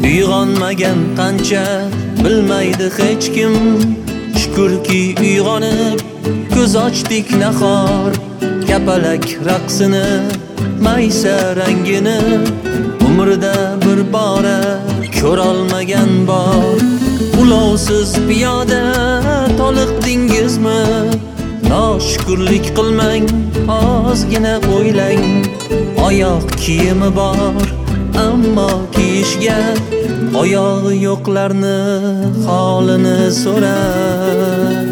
Uyg'onmagan qancha bilmaydi hech kim. Shukrki uyg'onib ko'z ochdik nahor. Kapalak raqsini, maysa rangini umrida bir bora ko'rolmagan bor. Ulovsiz piyoda toliqdingizmi? Noshukrlik qilmang, ozgina o'ylang. Oyoq kiyimi bor, ammo kiyishga oyog'i yo'qlarni holini so'rang.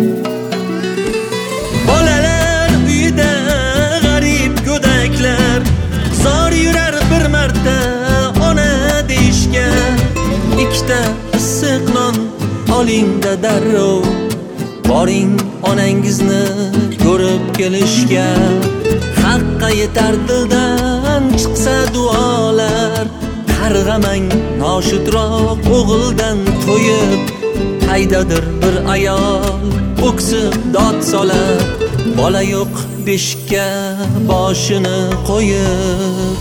Bolalar uyida g'arib go'daklar zor yurar bir marta ona deyishga. Ikkita issiq non oling-da darrov, boring onangizni ko'rib kelishga. Haqqa yetar dildan chiqsa duolar. Qarg'amang noshudroq o'g'ildan to'yib. Qaydadir bir ayol o'ksib dod solar. Bola yo'q beshikka boshini qo'yib.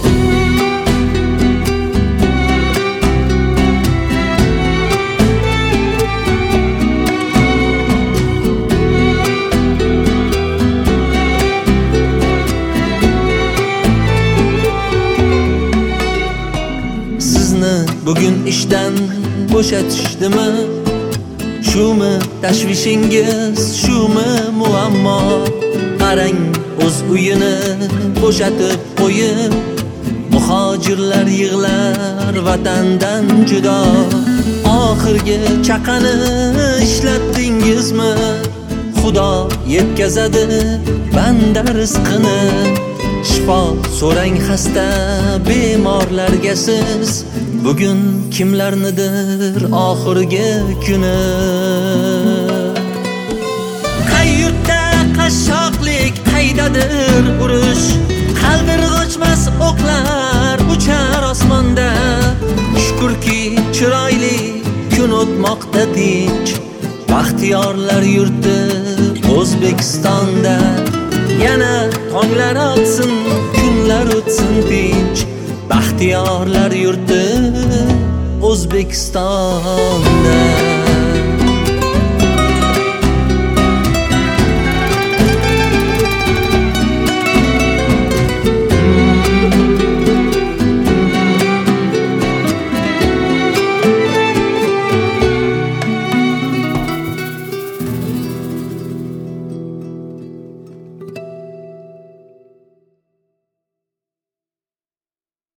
Bugun ishdan bo'shatishdimi? Shumi tashvishingiz, shumi muammo? Qarang, o'z uyini bo'shatib qo'yib, muhojirlar yig'lar vatandan judo. Oxirgi chaqani ishlatdingizmi? Xudo yetkazadi banda rizqini. Shifo so'rang xasta bemorlarga siz. Bugun kimlarnidir oxirgi kuni. Qayyurtda qashshoqlik, qaydadir urush. Qaldirg'ochmas o'qlar uchar osmonda. Shukrki chiroyli kun o'tmoqda tinch. Baxtiyorlar yurti O'zbekistonda. Yana tonglar otsin, kunlar o'tsin tinch. Baxtiyorlar yurti O'zbekistonda.